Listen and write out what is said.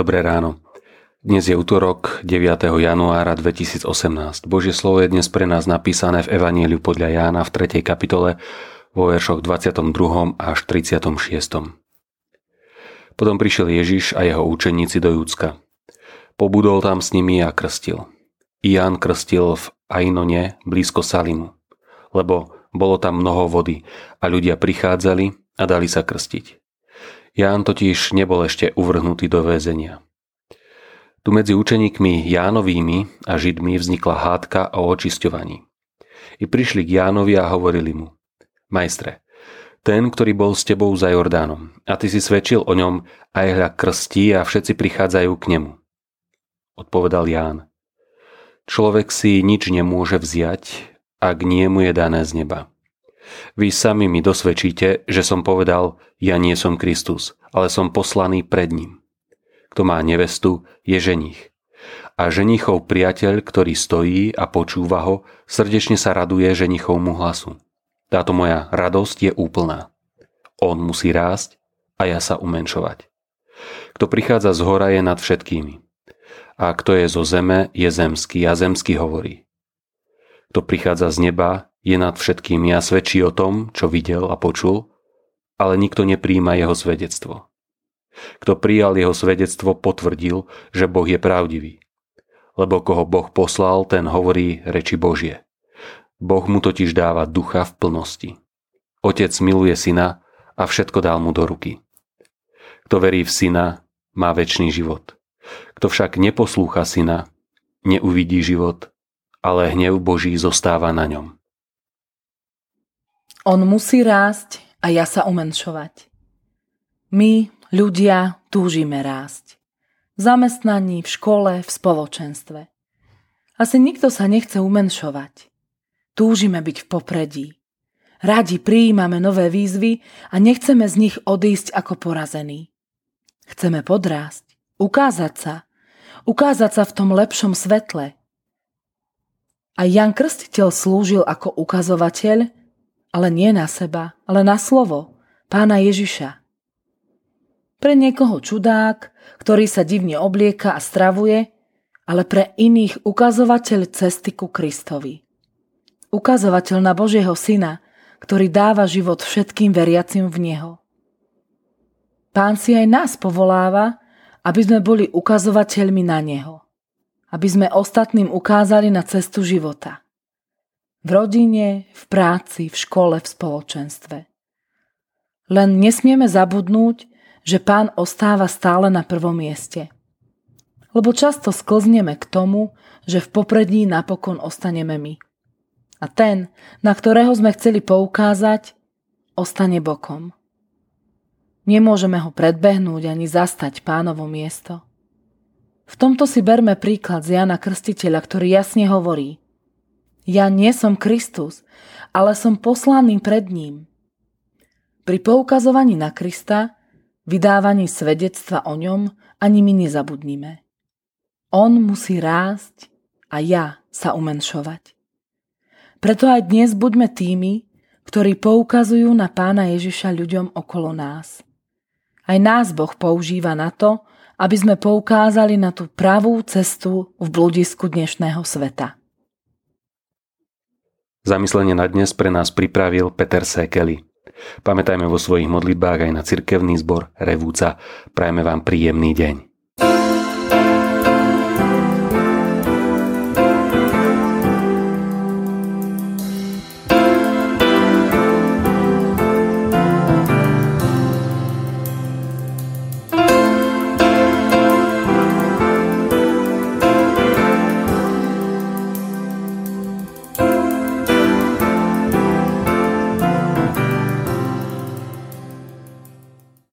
Dobré ráno. Dnes je utorok 9. januára 2018. Božie slovo je dnes pre nás napísané v Evanjeliu podľa Jána v 3. kapitole vo veršoch 22. až 36. Potom prišiel Ježiš a jeho učeníci do Judska. Pobudol tam s nimi a krstil. Ján krstil v Ainone blízko Salimu, lebo bolo tam mnoho vody a ľudia prichádzali a dali sa krstiť. Ján totiž nebol ešte uvrhnutý do väzenia. Tu medzi učeníkmi Jánovými a Židmi vznikla hádka o očisťovaní. I prišli k Jánovi a hovorili mu: Majstre, ten, ktorý bol s tebou za Jordánom, a ty si svedčil o ňom, aj hľa krstí a všetci prichádzajú k nemu. Odpovedal Ján: Človek si nič nemôže vziať, ak nie mu je dané z neba. Vy sami mi dosvedčíte, že som povedal, ja nie som Kristus, ale som poslaný pred ním. Kto má nevestu, je ženích. A ženichov priateľ, ktorý stojí a počúva ho, srdečne sa raduje ženichovmu hlasu. Táto moja radosť je úplná. On musí rásť a ja sa umenšovať. Kto prichádza z hora, je nad všetkými. A kto je zo zeme, je zemský a zemský hovorí. Kto prichádza z neba, je nad všetkými a svedčí o tom, čo videl a počul, ale nikto nepríjma jeho svedectvo. Kto prijal jeho svedectvo, potvrdil, že Boh je pravdivý. Lebo koho Boh poslal, ten hovorí reči Božie. Boh mu totiž dáva ducha v plnosti. Otec miluje syna a všetko dal mu do ruky. Kto verí v syna, má večný život. Kto však neposlúcha syna, neuvidí život, ale hnev Boží zostáva na ňom. On musí rásť a ja sa umenšovať. My, ľudia, túžime rásť. V zamestnaní, v škole, v spoločenstve. Asi nikto sa nechce umenšovať. Túžime byť v popredí. Radi prijímame nové výzvy a nechceme z nich odísť ako porazení. Chceme podrásť, ukázať sa v tom lepšom svetle. A Ján Krstiteľ slúžil ako ukazovateľ, ale nie na seba, ale na slovo Pána Ježiša. Pre niekoho čudák, ktorý sa divne oblieka a stravuje, ale pre iných ukazovateľ cesty ku Kristovi. Ukazovateľ na Božieho Syna, ktorý dáva život všetkým veriacim v Neho. Pán si aj nás povoláva, aby sme boli ukazovateľmi na Neho. Aby sme ostatným ukázali na cestu života. V rodine, v práci, v škole, v spoločenstve. Len nesmieme zabudnúť, že Pán ostáva stále na prvom mieste. Lebo často sklzneme k tomu, že v popredí napokon ostaneme my. A ten, na ktorého sme chceli poukázať, ostane bokom. Nemôžeme ho predbehnúť ani zastať Pánovo miesto. V tomto si berme príklad z Jána Krstiteľa, ktorý jasne hovorí: Ja nie som Kristus, ale som poslaný pred ním. Pri poukazovaní na Krista, vydávaní svedectva o ňom, ani my nezabudnime. On musí rásť a ja sa umenšovať. Preto aj dnes buďme tými, ktorí poukazujú na Pána Ježiša ľuďom okolo nás. Aj nás Boh používa na to, aby sme poukázali na tú pravú cestu v bludisku dnešného sveta. Zamyslenie na dnes pre nás pripravil Peter Sekeli. Pamätajme vo svojich modlitbách aj na cirkevný zbor Revúca. Prajme vám príjemný deň.